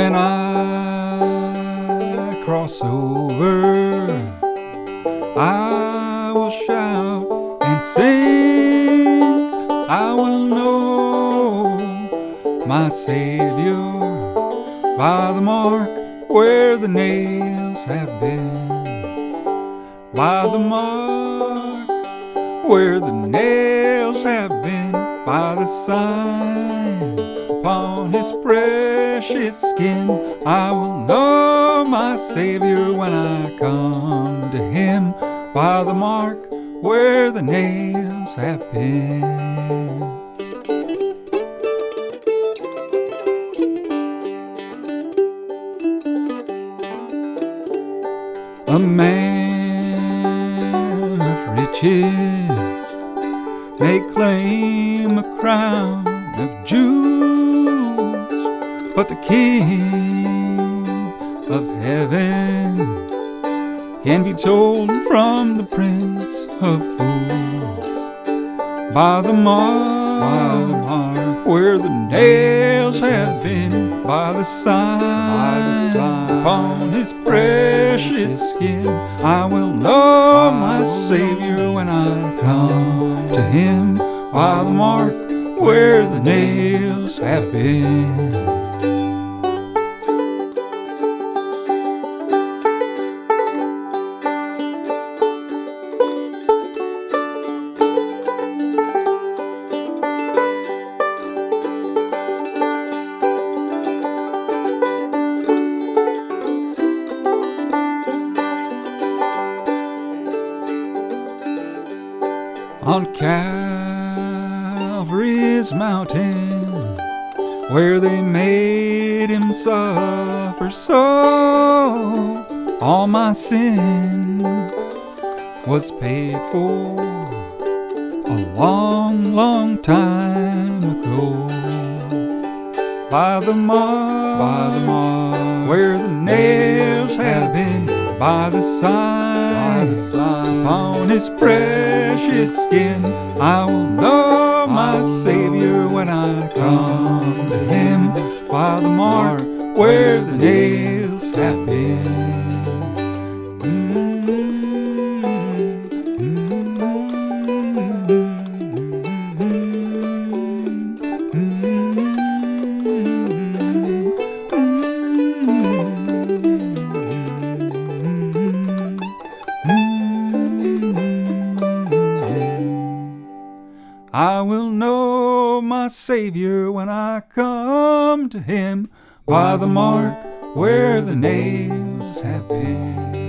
When I cross over, I will shout and sing. I will know my Savior by the mark where the nails have been. By the mark where the nails have been. By the sign upon his precious skin. I will know my Savior when I come to him. By the mark where the nails have been. A man of riches may claim a crown of jewels, but the King of heaven can be told from the Prince of Fools. By the mark where the nails have been. By the sign upon his precious skin. I will know my Savior when I come to him. By the mark where the nails have been. On Calvary's mountain, where they made him suffer so, all my sin was paid for a long, long time ago. By the mark where the nails have been. By the sign upon his precious skin. I will know my Savior when I come to him. By the mark where the nails have been. I will know my Savior when I come to him. By the mark where the nails have been.